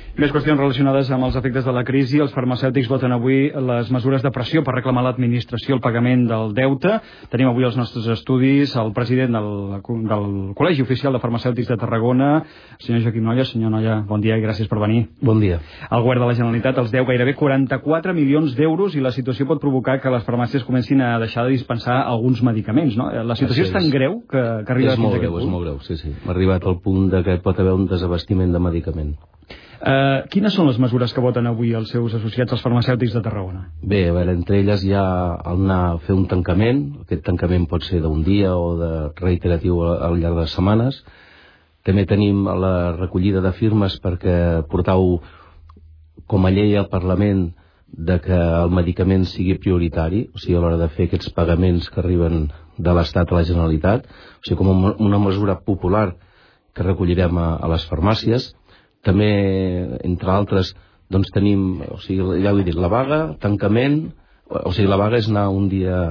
Més qüestions relacionades amb els efectes de la crisi. Els farmacèutics voten avui les mesures de pressió per reclamar a l'administració el pagament del deute. Tenim avui als nostres estudis el president del Col·legi Oficial de Farmacèutics de Tarragona, el senyor Joaquim Nolla. Senyor Nolla, bon dia i gràcies per venir. Bon dia. El govern de la Generalitat els deu gairebé 44 milions d'euros i la situació pot provocar que les farmàcies comencin a deixar de dispensar alguns medicaments, no? La situació és tan greu que arriba fins a aquest punt. És molt greu, sí. M'ha arribat al punt que pot haver un desabastiment de medicament. Quines són les mesures que voten avui els seus associats als farmacèutics de Tarragona? Bé, a veure, entre elles hi ha anar a fer un tancament. Aquest tancament pot ser d'un dia o de reiteratiu al llarg de setmanes. També tenim la recollida de firmes perquè portau com a llei al Parlament de que el medicament sigui prioritari, o sigui, a l'hora de fer aquests pagaments que arriben de l'Estat a la Generalitat, o sigui, com una mesura popular que recollirem a les farmàcies. També, entre altres, doncs tenim, o sigui, ja ho he dit, la vaga, tancament, o sigui, la vaga és anar un dia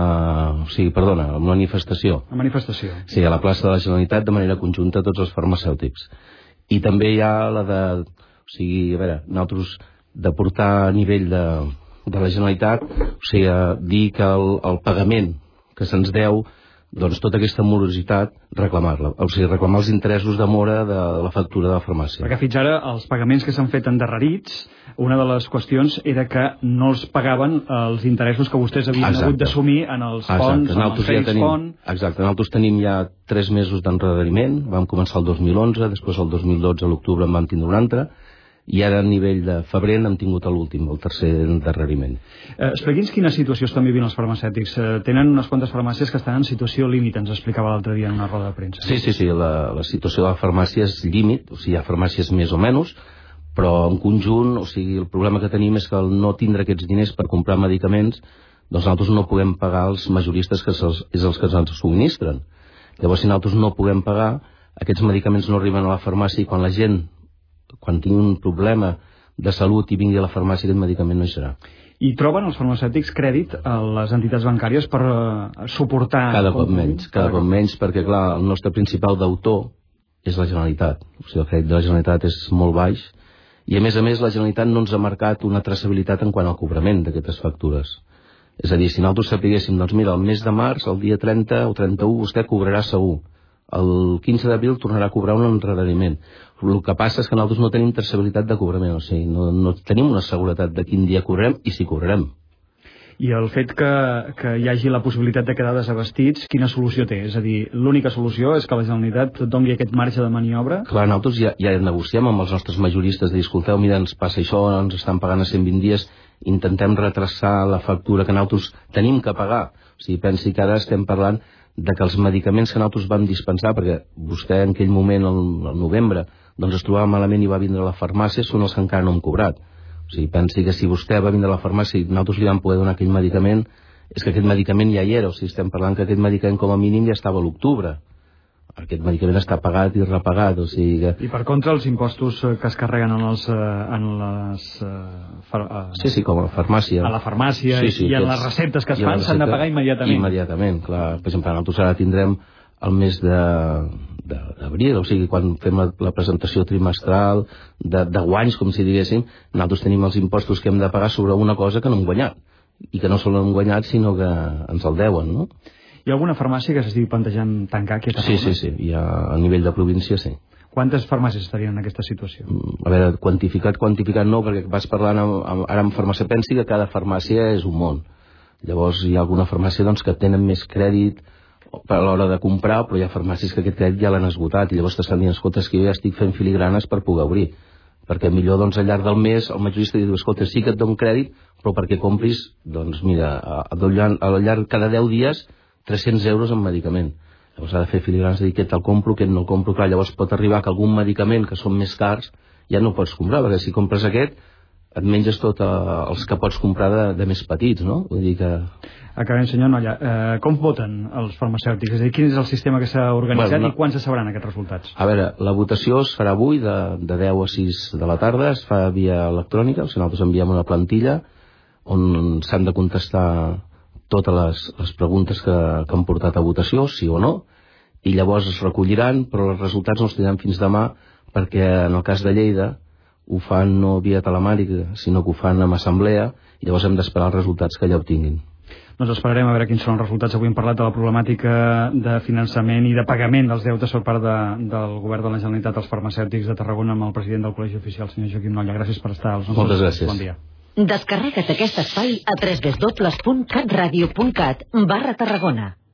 a una manifestació. A manifestació. Sí, a la plaça de la Generalitat de manera conjunta tots els farmacèutics. I també hi ha la de, o sigui, a veure, nosaltres de portar a nivell de la Generalitat, o sigui, dir que el pagament que se'ns deu, doncs tota aquesta morositat, reclamar-la. O sigui, reclamar els interessos de mora de la factura de la farmàcia. Perquè fins ara els pagaments que s'han fet endarrerits, una de les qüestions era que no els pagaven els interessos que vostès havien hagut d'assumir en els fons, en els crèdits fons. Exacte, nosaltres tenim ja 3 mesos d'endarreriment, vam començar el 2011, després el 2012 a l'octubre en vam tindre un altre, i ara a nivell de febrer n'hem tingut l'últim, el tercer endarreriment. Expliqui'ns quina situació estan vivint els farmacèutics. Tenen unes quantes farmàcies que estan en situació límit, ens explicava l'altre dia en una roda de premsa. Sí, la situació de la farmàcia és límit, o sigui, hi ha farmàcies més o menys, però en conjunt, o sigui, el problema que tenim és que al no tindre aquests diners per comprar medicaments, doncs nosaltres no podem pagar els majoristes, que és els que ens subministren. Llavors, si nosaltres no podem pagar, aquests medicaments no arriben a la farmàcia i quan la gent, quan tingui un problema de salut i vingui a la farmàcia, aquest medicament no hi serà. I troben els farmacèutics crèdit a les entitats bancàries per suportar... Cada cop menys, perquè clar, el nostre principal deutor és la Generalitat. O sigui, el crèdit de la Generalitat és molt baix i a més la Generalitat no ens ha marcat una traçabilitat en quant al cobrament d'aquestes factures. És a dir, si nosaltres sapiguéssim, doncs mira, el mes de març, el dia 30 o 31, vostè cobrarà segur. El 15 d'abril tornarà a cobrar un endarreriment. El que passa és que nosaltres no tenim traçabilitat de cobrament, o sigui, no tenim una seguretat de quin dia cobrarem i si cobrarem. I el fet que hi hagi la possibilitat de quedar desabastits, quina solució té? És a dir, l'única solució és que la Generalitat doni aquest marge de maniobra? Clar, nosaltres ja negociem amb els nostres majoristes de dir, escolteu, mira, ens passa això, ens estan pagant a 120 dies, intentem retrasar la factura que nosaltres tenim que pagar. O sigui, pensi que ara estem parlant de que els medicaments que nosaltres vam dispensar, perquè vostè en aquell moment, al novembre, doncs es trobava malament i va vindre a la farmàcia, són els que encara no hem cobrat. O sigui, pensi que si vostè va vindre a la farmàcia i nosaltres li vam poder donar aquell medicament, és que aquest medicament ja hi era. O sigui, estem parlant que aquest medicament com a mínim ja estava a l'octubre. Aquest medicament està pagat i repagat, o sigui que... I per contra els impostos que es carreguen Sí, com a farmàcia. A la farmàcia i en les receptes que es fan s'han de pagar immediatament. Immediatament, clar. Per exemple, nosaltres ara tindrem el mes d'abril, o sigui, quan fem la presentació trimestral de guanys, com si diguéssim, nosaltres tenim els impostos que hem de pagar sobre una cosa que no hem guanyat. I que no sols hem guanyat, sinó que ens el deuen, no? Hi ha alguna farmàcia que s'estigui plantejant tancar aquí a Tarragona? Sí. A nivell de província, sí. Quantes farmàcies estarien en aquesta situació? A veure, quantificat no, perquè vas parlant ara amb farmàcia, pensi que cada farmàcia és un món. Llavors hi ha alguna farmàcia doncs, que tenen més crèdit a l'hora de comprar, però hi ha farmàcies que aquest crèdit ja l'han esgotat i llavors t'estan dient, escolta, és que jo ja estic fent filigranes per poder obrir. Perquè millor doncs, al llarg del mes el majorista diu, escolta, sí que et dono crèdit, però perquè compris, doncs mira, al llarg cada 10 dies 300 euros en medicament. Llavors ha de fer filigranes de dir què te'l compro, què no el compro. Clar, llavors pot arribar que algun medicament que són més cars ja no pots comprar, perquè si compres aquest et menges tots els que pots comprar de més petits, no? Vull dir que... Acabem, senyor Nolla. Com voten els farmacèutics? És a dir, quin és el sistema que s'ha organitzat i quan se sabran aquests resultats? A veure, la votació es farà avui de 10 a 6 de la tarda, es fa via electrònica, o sigui, nosaltres enviem una plantilla on s'han de contestar totes les preguntes que han portat a votació, sí o no, i llavors es recolliran, però els resultats no els tindran fins demà, perquè en el cas de Lleida, ho fan no via telemàtica, sinó que ho fan amb assemblea, i llavors hem d'esperar els resultats que allà obtinguin. Doncs esperarem a veure quins són els resultats. Avui hem parlat de la problemàtica de finançament i de pagament dels deutes per part del govern de la Generalitat als farmacèutics de Tarragona amb el president del Col·legi Oficial, senyor Joaquim Nolla. Gràcies per estar als nostres... Moltes gràcies. Bon dia. Descarrega't aquest espai a www.catradio.cat/Tarragona.